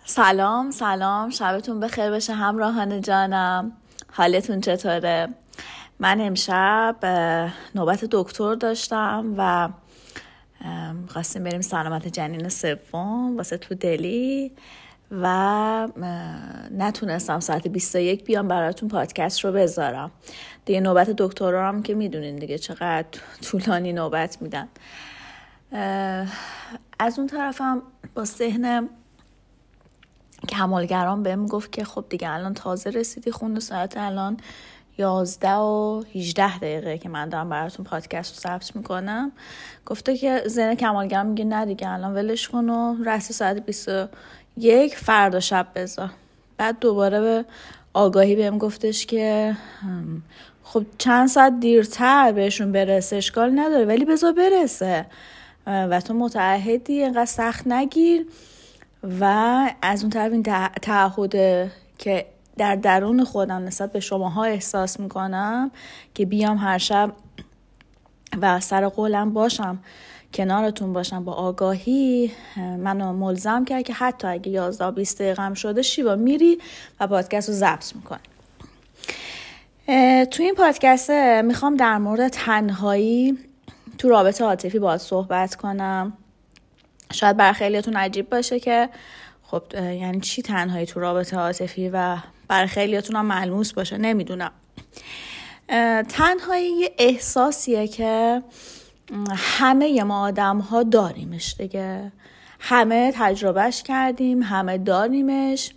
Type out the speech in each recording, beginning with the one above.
سلام شبتون بخیر باشه همراهان جانم. حالتون چطوره؟ من امشب نوبت دکتر داشتم و خواستیم بریم سلامت جنین سوم واسه تو دلی و نتونستم ساعت 21 بیام براتون پادکست رو بذارم. دیگه نوبت دکتر هم که میدونین دیگه چقدر طولانی نوبت میدن. از اون طرفم با ذهن کمالگران بهم گفت که خب دیگه الان تازه رسیدی خونه، ساعت الان 11:18 که من دارم براتون پادکست رو ضبط میکنم. گفته که ذهن کمالگران میگه نه دیگه الان ولش کن و رسید ساعت 21 فردا شب بذار. بعد دوباره به آگاهی بهم گفتش که خب چند ساعت دیرتر بهشون برسه اشکال نداره ولی بذار برسه و تو متعهدی، اینقدر سخت نگیر. و از اون طرف این تعهد که در درون خودم نسبت به شماها احساس میکنم که بیام هر شب و سر قولم باشم، کنارتون باشم با آگاهی، منو ملزم کرد که حتی اگه 11-20 دقیقه شده شیوا میری و پادکست رو ضبط میکنی. تو این پادکست میخوام در مورد تنهایی تو رابطه عاطفی باهات صحبت کنم. شاید برای خیلیاتون عجیب باشه که خب یعنی چی تنهایی تو رابطه عاطفی و برای خیلیاتون هم ملموس باشه، نمیدونم. تنهایی یه احساسیه که همه ما آدم ها داریمش دیگه، همه تجربهش کردیم، همه داریمش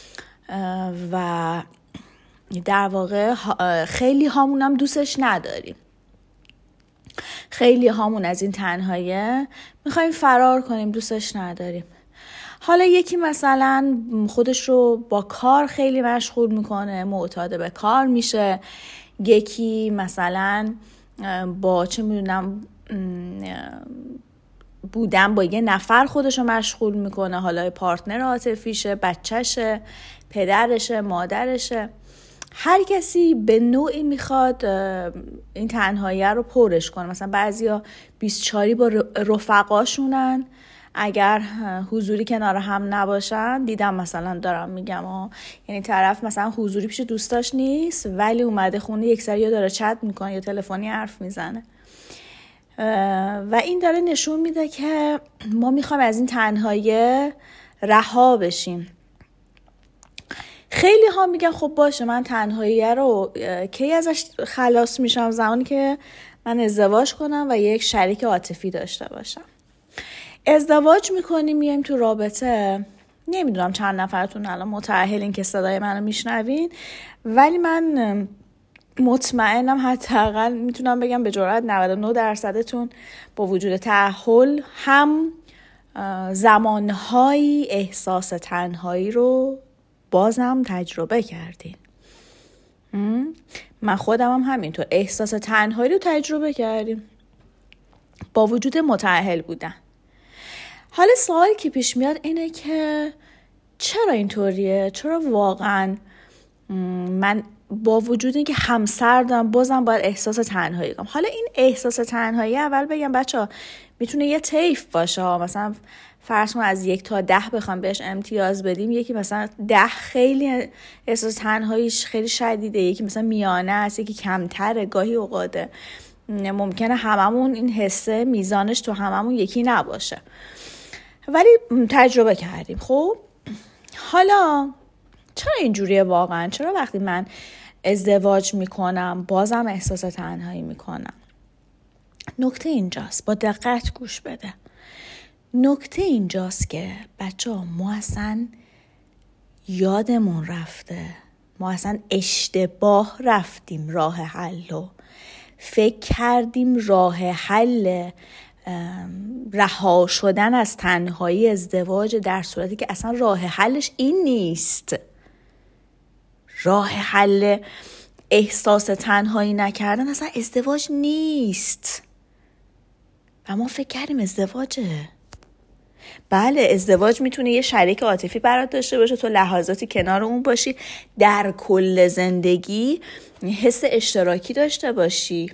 و در واقع خیلی هامون هم دوستش نداریم. خیلی هامون از این تنهاییه میخوایم فرار کنیم، دوستش نداریم. حالا یکی مثلا خودش رو با کار خیلی مشغول میکنه، معتاد به کار میشه. یکی مثلا با چه میدونم بودن با یه نفر خودش رو مشغول میکنه، حالا پارتنر عاطفیشه، بچهشه، پدرشه، مادرشه. هر کسی به نوعی میخواد این تنهایی رو پرش کنه. مثلا بعضیا 24 با رفقاشونن، اگر حضوری کنار هم نباشن، دیدم مثلا دارم میگم یعنی طرف مثلا حضوری پیش دوستاش نیست ولی اومده خونه یک سری داره چت میکنه یا تلفنی حرف میزنه و این داره نشون میده که ما میخوایم از این تنهایی رها بشیم. خیلی ها میگن خب باشه من تنهایی رو کی ازش خلاص میشم؟ زمانی که من ازدواج کنم و یک شریک عاطفی داشته باشم. ازدواج میکنیم، میایم تو رابطه. نمیدونم چند نفرتون الان متأهلین که صدای منو میشنوین، ولی من مطمئنم حداقل میتونم بگم به جرئت 99%تون با وجود تأهل هم زمانهایی احساس تنهایی رو بازم تجربه کردین. من خودم هم همینطور احساس تنهایی رو تجربه کردیم با وجود متأهل بودن. حالا سوالی که پیش میاد اینه که چرا اینطوریه؟ چرا واقعا من با وجود اینکه همسر دارم بازم باید احساس تنهایی کنم؟ حالا این احساس تنهایی اول بگم بچه‌ها میتونه یه طیف باشه. مثلا فرض کن از 1 تا 10 بخوام بهش امتیاز بدیم، یکی مثلا 10 خیلی احساس تنهاییش خیلی شدیده، یکی مثلا میانه است، یکی کمتره. گاهی اوقات ممکنه هممون این حسه میزانش تو هممون یکی نباشه ولی تجربه کردیم. خب حالا چرا اینجوریه واقعا؟ چرا وقتی من ازدواج میکنم بازم احساس تنهایی میکنم؟ نکته اینجاست، با دقت گوش بده. نکته اینجاست که بچه‌ها ما اصلا یادمون رفته، ما اصلا اشتباه رفتیم راه حلو. فکر کردیم راه حل رها شدن از تنهایی ازدواج، در صورتی که اصلا راه حلش این نیست. راه حل احساس تنهایی نکردن اصلا ازدواج نیست و ما فکر کردیم ازدواجه. بله ازدواج میتونه یه شریک عاطفی برات داشته باشه، تو لحظاتی کنار اون باشی، در کل زندگی حس اشتراکی داشته باشی،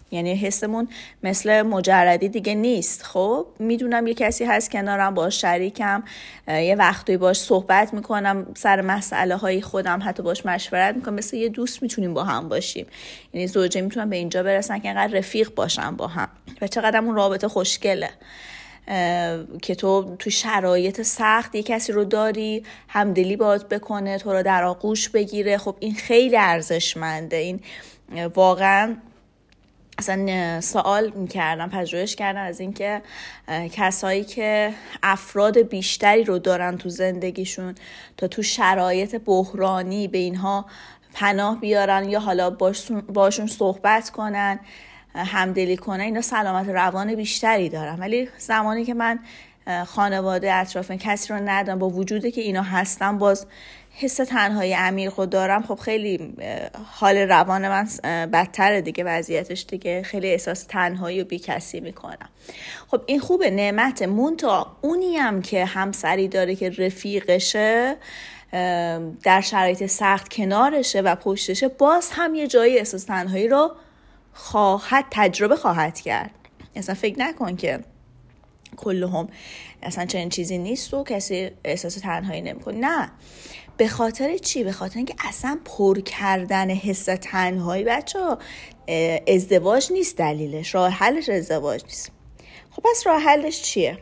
یعنی حسمون مثل مجردی دیگه نیست. خب میدونم یه کسی هست کنارم، باش شریکم، یه وقتی باش صحبت میکنم سر مسئله های خودم، حتی باش مشورت میکنم، مثل یه دوست میتونیم با هم باشیم. یعنی زوجه میتونن به اینجا برسن که اینقدر رفیق باشن با هم و چقدر اون رابطه خوشگله که تو شرایط سخت یه کسی رو داری همدلی باهات بکنه، تو رو در آغوش بگیره. خب این خیلی ارزشمنده. این واقعا اصلا سوال میکردم، پژوهش کردن از این که کسایی که افراد بیشتری رو دارن تو زندگیشون تا تو شرایط بحرانی به اینها پناه بیارن یا حالا باشون صحبت کنن، همدلی کنن، اینا سلامت روان بیشتری دارن. ولی زمانی که من خانواده اطراف کسی رو ندارم، با وجودی که اینا هستن باز حس تنهایی عمیق رو دارم، خب خیلی حال روان من بدتره دیگه، وضعیتش دیگه خیلی احساس تنهایی و بیکسی میکنم. خب این خوبه، نعمت. مونتا اونی هم که همسری داره که رفیقشه، در شرایط سخت کنارشه و پشتشه، باز هم یه جایی احساس تنهایی رو تجربه خواهد کرد. اصلا فکر نکن که کلهم اصلا چنین چیزی نیست و کسی احساس تنهایی نمیکنه. نه، به خاطر چی؟ به خاطر اینکه اصلا پر کردن حس تنهایی بچه‌ها ازدواج نیست دلیلش، راه حلش ازدواج نیست. خب پس راه حلش چیه؟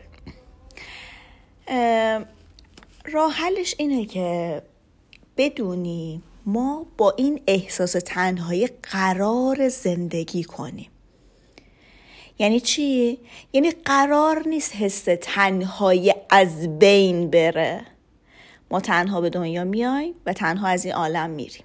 راه حلش اینه که بدونی ما با این احساس تنهایی قرار زندگی کنیم. یعنی چی؟ یعنی قرار نیست حس تنهایی از بین بره. ما تنها به دنیا میایم و تنها از این عالم میریم.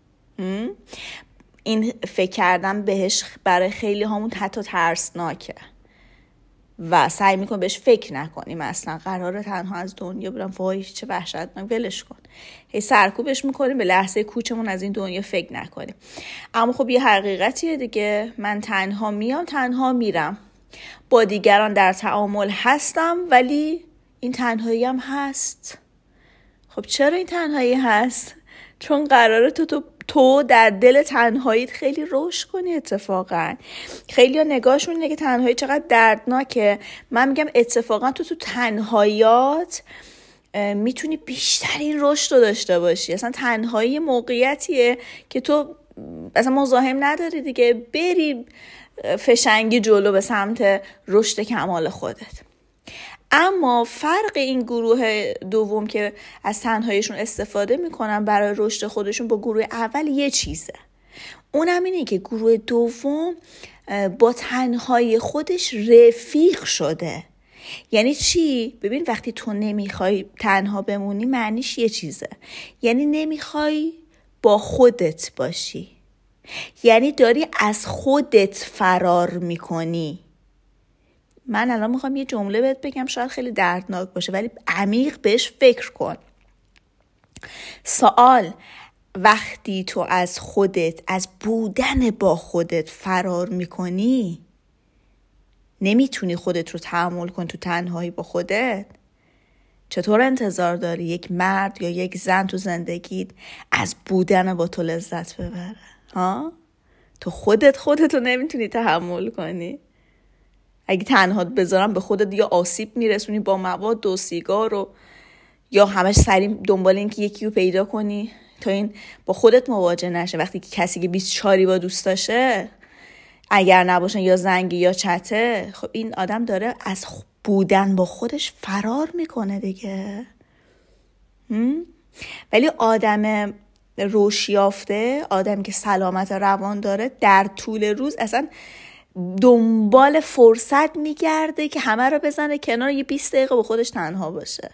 این فکر کردن بهش برای خیلی همون حتی ترسناکه و سعی میکنم بهش فکر نکنیم. اصلا قراره تنها از دنیا برم، وای چه وحشتناک، ولش کن. هی سرکوبش میکنیم، به لحظه کوچمون از این دنیا فکر نکنیم. اما خب یه حقیقتیه دیگه، من تنها میام تنها میرم، با دیگران در تعامل هستم ولی این تنهایی هم هست. خب چرا این تنهایی هست؟ چون قراره تو در دل تنهاییت خیلی رشد کنی. اتفاقا خیلی ها نگاهشون اینه که تنهایی چقدر دردناکه. من میگم اتفاقا تو تنهاییات میتونی بیشترین رشد رو داشته باشی. اصلا تنهایی موقعیتیه که تو اصلا مزاحم نداری دیگه، بری فشنگی جلو به سمت رشد کمال خودت. اما فرق این گروه دوم که از تنهاییشون استفاده میکنن برای رشد خودشون با گروه اول یه چیزه. اونم اینه که گروه دوم با تنهایی خودش رفیق شده. یعنی چی؟ ببین وقتی تو نمیخوای تنها بمونی معنیش یه چیزه، یعنی نمیخوای با خودت باشی، یعنی داری از خودت فرار میکنی. من الان میخوام یه جمله بهت بگم، شاید خیلی دردناک باشه ولی عمیق بهش فکر کن. سوال: وقتی تو از خودت، از بودن با خودت فرار میکنی، نمیتونی خودت رو تحمل کن تو تنهایی با خودت، چطور انتظار داری یک مرد یا یک زن تو زندگیت از بودن با تو لذت ببره؟ ها؟ تو خودت رو نمیتونی تحمل کنی. اگه تنهات بذارم به خودت یا آسیب میرسونی با مواد و سیگار و یا همش سری دنبال این که یکی رو پیدا کنی تا این با خودت مواجه نشه. وقتی که کسی که 24 با دوست داشه اگر نباشن یا زنگی یا چته، خب این آدم داره از بودن با خودش فرار میکنه دیگه. ولی آدم رشد یافته، آدمی که سلامت روان داره، در طول روز اصلا دنبال فرصت میگرده که همه رو بزنه کنار، یه 20 دقیقه با خودش تنها باشه.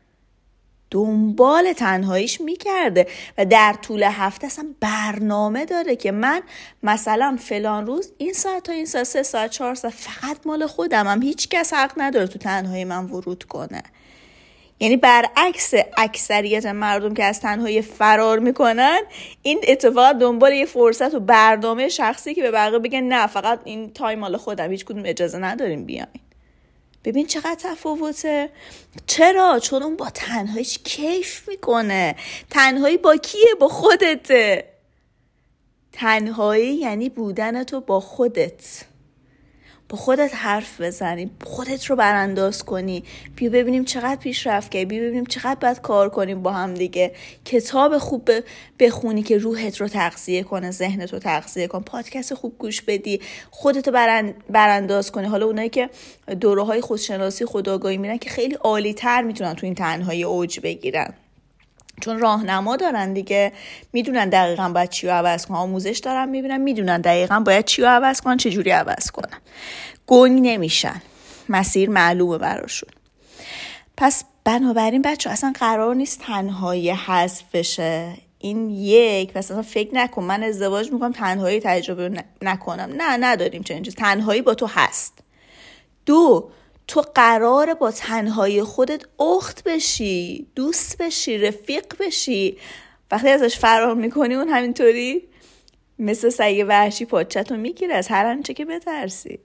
دنبال تنهاییش میگرده و در طول هفته اصلا برنامه داره که من مثلا فلان روز این ساعت تا این ساعت 3 ساعت 4 ساعت فقط مال خودمم، هیچ کس حق نداره تو تنهایی من ورود کنه. یعنی برعکس اکثریت مردم که از تنهایی فرار میکنن، این اتفاق دنبال یه فرصت و برنامه شخصی که به بقیه بگن نه فقط این تایم مال خودم، هیچ کدوم اجازه نداریم بیاین. ببین چقدر تفاوته. چرا؟ چون اون با تنهاییش کیف میکنه. تنهایی با کیه؟ با خودته. تنهایی یعنی بودن تو با خودت حرف بزنی، خودت رو برانداز کنی، بیا ببینیم چقدر پیشرفت کردی، بیا ببینیم چقدر باید کار کنیم با هم دیگه. کتاب خوب بخونی که روحت رو تغذیه کنه، ذهنت رو تغذیه کنه، پادکست خوب گوش بدی، خودت رو برانداز کنی. حالا اونایی که دوره‌های خودشناسی خودآگاهی میرن که خیلی عالی‌تر میتونن تو این تنهایی اوج بگیرن، چون راهنما دارن دیگه، میدونن دقیقاً باید چی رو عوض کنن، آموزش دارن میبینن، میدونن دقیقاً باید چی رو عوض کنن، چه جوری عوض کنن، گنگ نمیشن، مسیر معلومه براشون. پس بنابراین بچه اصلا قرار نیست تنهایی حذف بشه. این یک، پس اصلا فکر نکن من ازدواج میکنم تنهایی تجربه نکنم. نه، نداریم چنین چیز. تنهایی با تو هست. دو، تو قراره با تنهایی خودت اخت بشی، دوست بشی، رفیق بشی. وقتی ازش فرار میکنی اون همینطوری مثل سگ وحشی پاچتو میگیره از هر آنچه که بترسی.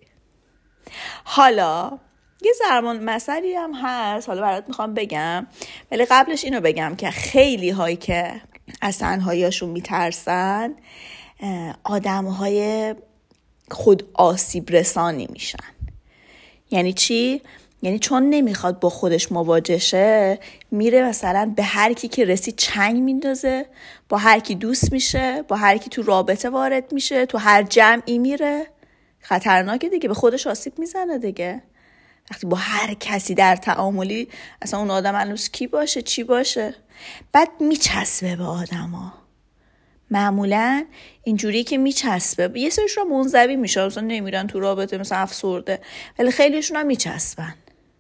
حالا یه ضربان مثلی هم هست، حالا برات میخوام بگم، ولی قبلش اینو بگم که خیلی هایی که از تنهاییاشون میترسن آدم های خود آسیب رسانی میشن. یعنی چی؟ یعنی چون نمیخواد با خودش مواجه شه، میره مثلا به هر کی که رسید چنگ میندازه، با هر کی دوست میشه، با هر کی تو رابطه وارد میشه، تو هر جمعی میره. خطرناکه دیگه، به خودش آسیب میزنه دیگه. وقتی با هر کسی در تعاملی، اصلا اون آدم هنوز کی باشه چی باشه، بعد میچسبه به آدما. معمولا اینجوری که میچسبه، یه سریشون منزوی میشه، مثلا نمیرن تو رابطه، مثلا افسرده، ولی خیلیشون هم میچسبن،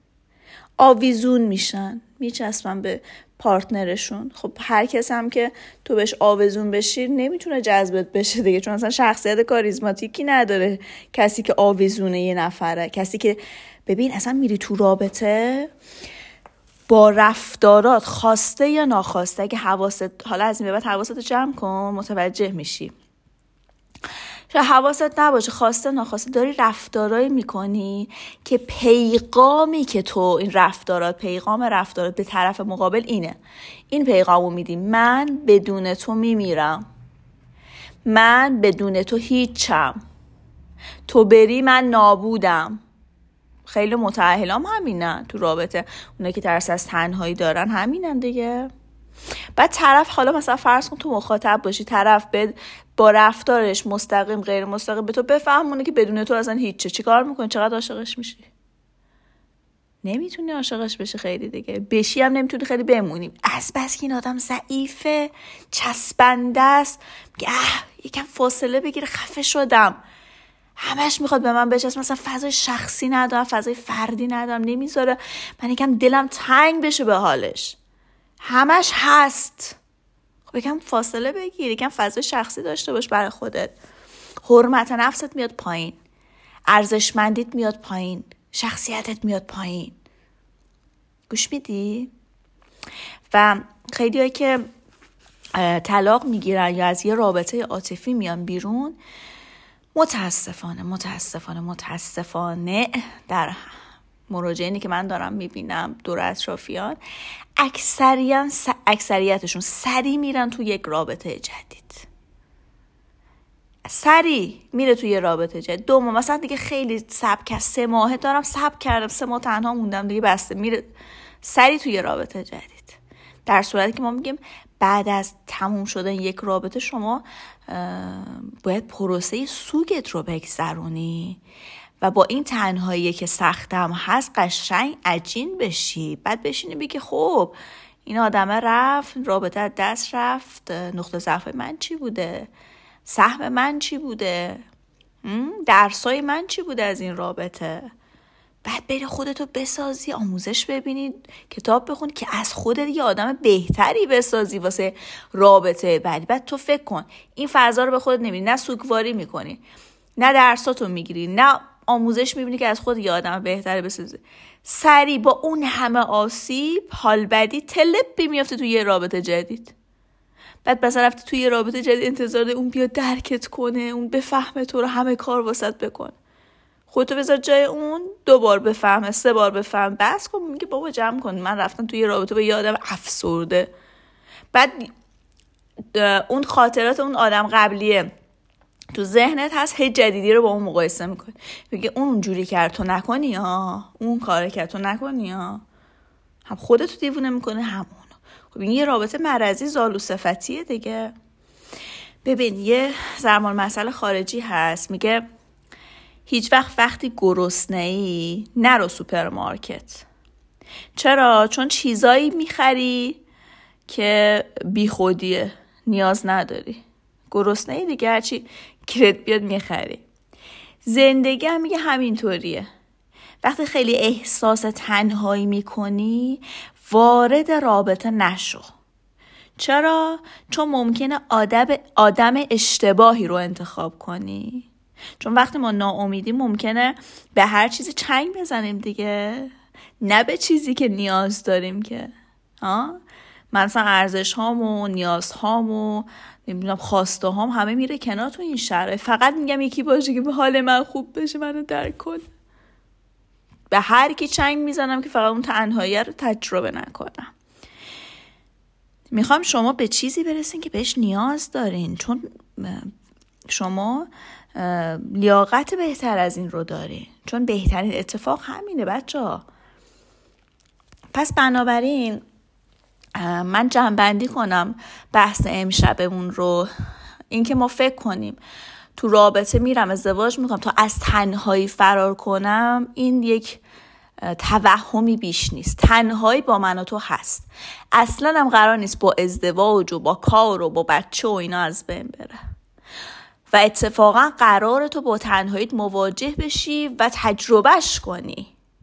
آویزون میشن، میچسبن به پارتنرشون. خب هر کس هم که تو بهش آویزون بشی نمیتونه جذبت بشه دیگه، چون اصلا شخصیت کاریزماتیکی نداره کسی که آویزونه یه نفره. کسی که ببین اصلا میری تو رابطه با رفتارات خواسته یا ناخواسته، اگه حواست، حالا از این به بعد حواست جمع کن، متوجه میشی. شاید حواست نباشه، خواسته ناخواسته داری رفتارایی میکنی که پیغامی که تو این پیغام رفتارات به طرف مقابل اینه. این پیغامو میدی: من بدون تو میمیرم، من بدون تو هیچم، تو بری من نابودم. خیلی متأهلام همینن تو رابطه، اونایی که ترس از تنهایی دارن همینن دیگه. بعد طرف، حالا مثلا فرض کن تو مخاطب باشی، طرف با رفتارش مستقیم غیر مستقیم به تو بفهمونه که بدون تو اصلا هیچه. چی کار میکنی؟ چقدر عاشقش میشی؟ نمیتونی عاشقش بشی خیلی دیگه، بشی هم نمیتونی خیلی بمونی، از بس که این آدم ضعیفه، چسبنده است، میگه یکم فاصله بگیره، خفه شدم، همش میخواد به من بچسبه، مثلا فضای شخصی ندارم، فضای فردی ندارم، نمیذاره من یکم دلم تنگ بشه به حالش، همش هست. خب یکم فاصله بگیر، یکم فضای شخصی داشته باش برای خودت. حرمت نفست میاد پایین، ارزشمندیت میاد پایین، شخصیتت میاد پایین. گوش میدی؟ و خیلی هایی که طلاق میگیرن یا از یه رابطه عاطفی میان بیرون، متاسفانه در مراجعینی که من دارم میبینم دور اطرافیان، اکثریتشون سری میرن تو یک رابطه جدید، سری میره توی یه رابطه جدید. 2 ماه مثلا دیگه خیلی صبر 3 ماه دارم صبر کردم، 3 ماه تنها موندم دیگه بسته، میره سری توی یه رابطه جدید. در صورتی که ما میگیم بعد از تموم شدن یک رابطه شما باید پروسه سوگت رو بگذرونی و با این تنهایی که سختم هست قشنگ عجین بشی. بعد بشینی بگی خب این آدمه رفت، رابطه دست رفت، نقطه ضعف من چی بوده، سهم من چی بوده، درسای من چی بوده از این رابطه. بعد بری خودتو بسازی، آموزش ببینی، کتاب بخونی که از خودت یه آدم بهتری بسازی واسه رابطه بعدی. بعد تو فکر کن این فضا رو به خودت نمیدی، نه سوگواری میکنی، نه درساتو میگیری، نه آموزش میبینی که از خود یه آدم بهتری بسازی، سری با اون همه آسیب، حال بدی، تلپی میافته توی یه رابطه جدید. بعد مثلا رفتی توی یه رابطه جدید انتظار داری اون بیاد درکت کنه، اون بفهمه تو رو، همه کار واسط بکنه. خودتو بذار جای اون، 2 بار بفهمه، 3 بار بفهم، بس کن. میگه بابا جمع کن، من رفتم توی رابطه با یه آدم افسرده. بعد اون خاطرات اون آدم قبلیه تو ذهنت هست، هی جدیدی رو با اون مقایسه میکنی، میگه اون جوری کرد تو نکنی ها، اون کار کرد تو نکنی ها، هم خودتو دیوونه میکنه همون. خب این یه رابطه مرضی زالو صفتیه دیگه. ببین یه زمان مسئله خارجی هست، میگه هیچ وقتی گرسنه‌ای نرو سوپرمارکت. چرا؟ چون چیزایی میخری که بیخودیه، نیاز نداری. گرسنه‌ای دیگه، هرچی گیرت بیاد میخری. زندگی هم میگه همینطوریه. وقتی خیلی احساس تنهایی میکنی، وارد رابطه نشو. چرا؟ چون ممکنه آدم اشتباهی رو انتخاب کنی. چون وقتی ما ناامیدیم ممکنه به هر چیزی چنگ بزنیم دیگه، نه به چیزی که نیاز داریم که مثلا ارزش هام و نیاز هام و نمیدونم خواسته هام همه میره کنار تو این شرایط. فقط میگم یکی باشه که به حال من خوب بشه، منو درک کن. به هر کی چنگ میزنم که فقط اون تنهایی رو تجربه نکنم. میخوام شما به چیزی برسین که بهش نیاز دارین، چون شما لیاقت بهتر از این رو دارین، چون بهترین اتفاق همینه بچه‌ها. پس بنابراین من جمع‌بندی کنم بحث امشبمون رو، این که ما فکر کنیم تو رابطه میرم ازدواج میکنم تا از تنهایی فرار کنم، این یک توهمی بیش نیست. تنهایی با من و تو هست، اصلا هم قرار نیست با ازدواج و با کار و با بچه و اینا از بین بره. و اتفاقا قراره تو با تنهاییت مواجه بشی و تجربهش کنی،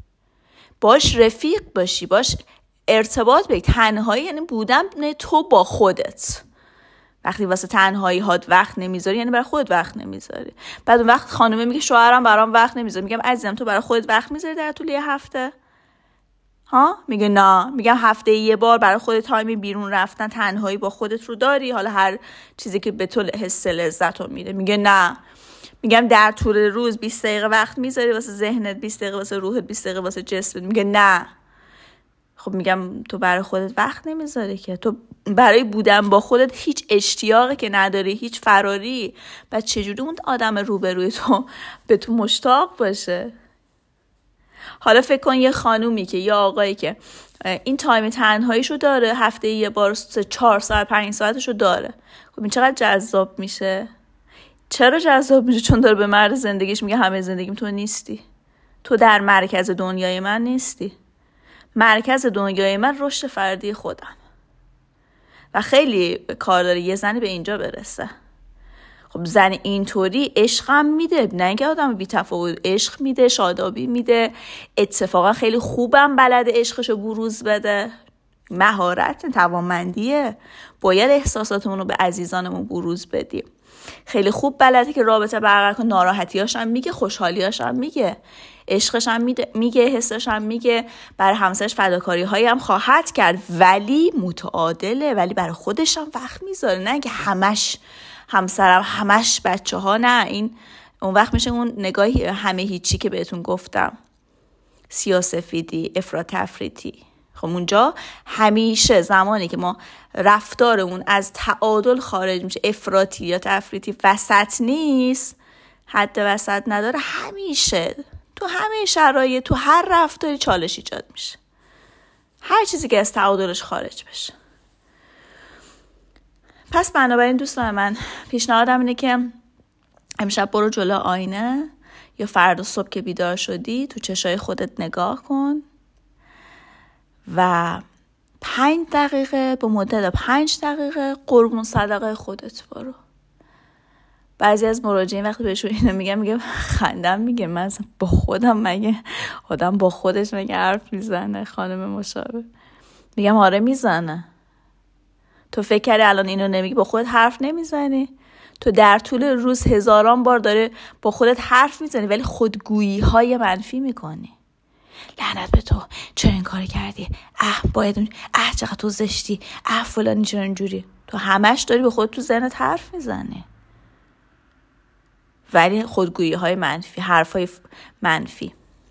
باش رفیق باشی، باش ارتباط بگی. تنهایی یعنی بودن تو با خودت. وقتی واسه تنهایی هات وقت نمیذاری یعنی برای خودت وقت نمیذاری. بعد اون وقت خانومه میگه شوهرم برام وقت نمیذاره، میگم عزیزم تو برای خودت وقت میذاری در طول یه هفته؟ میگه نه. میگم هفته یه بار برای خودت تایم بیرون رفتن تنهایی با خودت رو داری، حالا هر چیزی که به تو حس لذت رو میده. میگه نه. میگم در طول روز 20 دقیقه وقت میذاری واسه ذهنت، 20 دقیقه واسه روحت، 20 دقیقه واسه جسمت. میگه نه. خب میگم تو برای خودت وقت نمیذاری که، تو برای بودن با خودت هیچ اشتیاقی که نداری، هیچ فراری. بعد چجوری اون آدم روبروی تو به تو مشتاق باشه؟ حالا فکر کن یه خانومی که یا آقایی که این تایم تنهاییشو داره، هفته یه بار 4 ساعت 5 ساعتشو داره، خب این چقدر جذاب میشه؟ چرا جذاب میشه؟ چون داره به مرد زندگیش میگه همه زندگیم تو نیستی، تو در مرکز دنیای من نیستی. مرکز دنیای من رشد فردی خودم و خیلی کار داره یه زنی به اینجا برسه. خب زن اینطوری عشقم میده، نه اینکه آدم بی تفاوت، عشق میده، شادابی میده، اتفاقا خیلی خوبم بلده عشقشو بروز بده. مهارت، توانمندیه. باید احساساتمون رو به عزیزانمون بروز بدیم. خیلی خوب بلده که رابطه برقرار کنه، ناراحتیاش هم میگه، خوشحالیاش هم میگه، عشقش هم میگه، حسش هم میگه، برای همسرش فداکاری هایی هم خواهد کرد، ولی متعادله، ولی برای خودش هم وقت میذاره. نه که همش همسرم، همش بچه ها، نه. این اون وقت میشه اون نگاهی همه هیچی که بهتون گفتم، سیاه‌سفیدی، افراط تفریطی. خب اونجا همیشه زمانی که ما رفتارمون از تعادل خارج میشه، افراطی یا تفریطی، وسط نیست، حد وسط نداره، همیشه تو همه شرایط، تو هر رفتاری چالش ایجاد میشه، هر چیزی که از تعادلش خارج بشه. پس بنابراین دوستان من، پیشنهادم اینه که امشب برو جلو آینه یا فردا صبح که بیدار شدی تو چشای خودت نگاه کن و 5 دقیقه به مدت 5 دقیقه قربون صدقه خودت برو. بعضی از مراجعین وقتی بهشون اینو میگم خندم میگه، من با خودم، مگه آدم با خودش مگه حرف میزنه؟ خانم مشاور میگم آره میزنه. تو فکر کردی الان اینو نمیگی با خودت حرف نمیزنی؟ تو در طول روز هزاران بار داره با خودت حرف میزنی ولی خودگویی های منفی میکنی. لعنت به تو، چرا این کار کردی؟ باید اون، چقدر تو زشتی، فلانی چرا اینجوری. تو همش داری به خودت تو ذهنت حرف میزنی ولی خودگویی های منفی، حرف های منفی.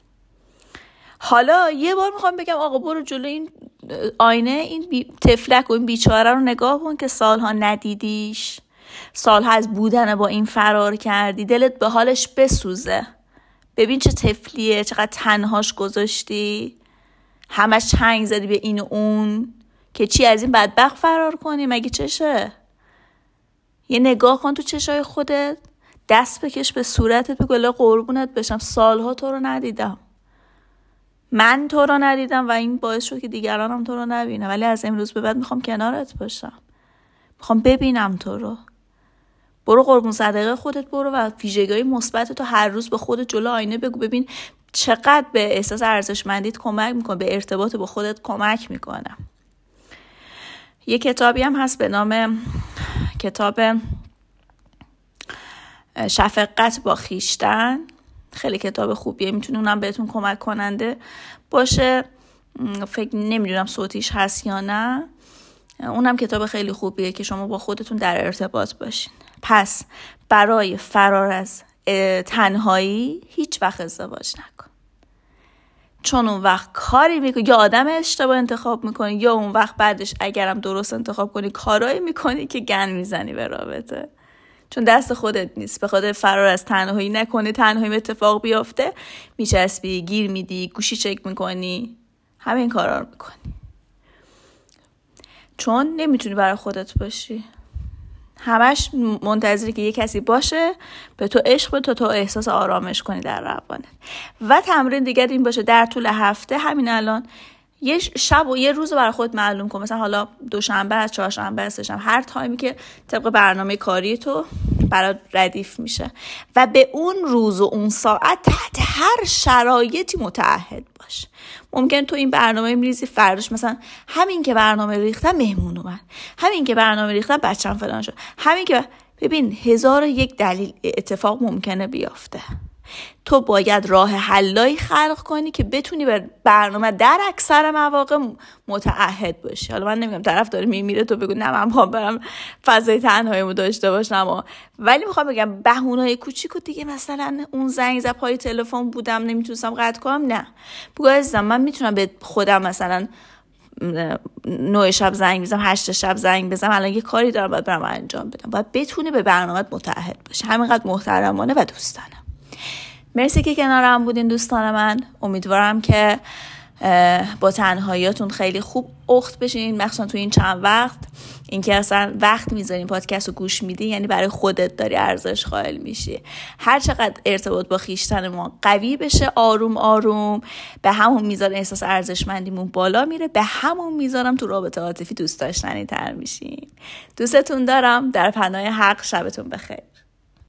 حالا یه بار میخوام بگم آقا برو جلو این آینه، این تفلک و این بیچاره رو نگاه کن که سالها ندیدیش، سالها از بودن با این فرار کردی، دلت به حالش بسوزه. ببین چه طفلیه، چقدر تنهاش گذاشتی، همش چنگ زدی به این و اون که چی از این بدبخت فرار کنی؟ مگه چشه؟ یه نگاه کن تو چشای خودت، دست بکش به صورتت، بگو الله قربونت بشم سالها تو رو ندیدم، من تو رو ندیدم و این باعث شد که دیگران هم تو رو نبینم، ولی از امروز به بعد میخوام کنارت باشم، میخوام ببینم تو رو. برو قربون صدقه خودت برو و ویژگی‌های مثبت تو هر روز به خودت جلو آینه بگو، ببین چقدر به احساس ارزشمندیت کمک میکنه، به ارتباط با خودت کمک میکنه. یه کتابی هم هست به نام کتاب شفقت با خویشتن، خیلی کتاب خوبیه، میتونه اونم بهتون کمک کننده باشه. فکر نمیدونم صوتیش هست یا نه. اونم کتاب خیلی خوبیه که شما با خودتون در ارتباط باشین. پس برای فرار از تنهایی هیچ وقت ازدواج نکن، چون اون وقت کاری میکنی یا آدم اشتباه انتخاب میکنی، یا اون وقت بعدش اگرم درست انتخاب کنی کارایی میکنی که گند میزنی به رابطه، چون دست خودت نیست. به خاطر فرار از تنهایی نکنی، تنهایی اتفاق بیافته، میچسبی، گیر میدی، گوشی چک میکنی، همین کارا رو میکنی، چون نمیتونی برای خودت باشی. همش منتظری که یه کسی باشه به تو عشق بده تا احساس آرامش کنی در روانت. و تمرین دیگر این باشه در طول هفته، همین الان یه شب و یه روز برای خود معلوم کن، مثلا حالا دوشنبه است، چهارشنبه است، سه‌شنبه، هر تایمی که طبق برنامه کاری تو برات ردیف میشه و به اون روز و اون ساعت تحت هر شرایطی متعهد باش. ممکن تو این برنامه میریزی، فرداش مثلا همین که برنامه ریختم مهمون اومد، همین که برنامه ریختم بچه‌م فلان شد، همین که ببین 1001 دلیل اتفاق ممکنه بیفته. تو باید راه حلایی خلق کنی که بتونی به برنامه در اکثر مواقع متعهد باشی. حالا من نمیگم طرف داره میمیره تو بگو نه من میخوام برم فضای تنهاییمو داشته باشم، ولی میخوام بگم بهونه‌های کوچیکو دیگه، مثلا اون زنگ زد پای تلفن بودم نمیتونستم قطع کنم، نه بگو عزیزم من میتونم به خودم مثلا 9 شب زنگ بزنم، 8 شب زنگ بزنم، الان یه کاری دارم باید برم انجام بدم. باید بتونی به برنامه‌ات متعهد باشی. همینقدر محترمانه و دوستانه. مرسی که کنارم بودین دوستان من. امیدوارم که با تنهاییاتون خیلی خوب اخت بشین، مخصوصا تو این چند وقت. اینکه اصلا وقت میذارین پادکست رو گوش میدی، یعنی برای خودت داری ارزش قائل میشی. هر چقدر ارتباط با خویشتن ما قوی بشه، آروم آروم، به همون میزان احساس ارزشمندیمون بالا میره، به همون میزانم تو رابطه عاطفی دوست داشتنی تر میشین. دوستتون دارم. در پناه حق. شبتون بخیر.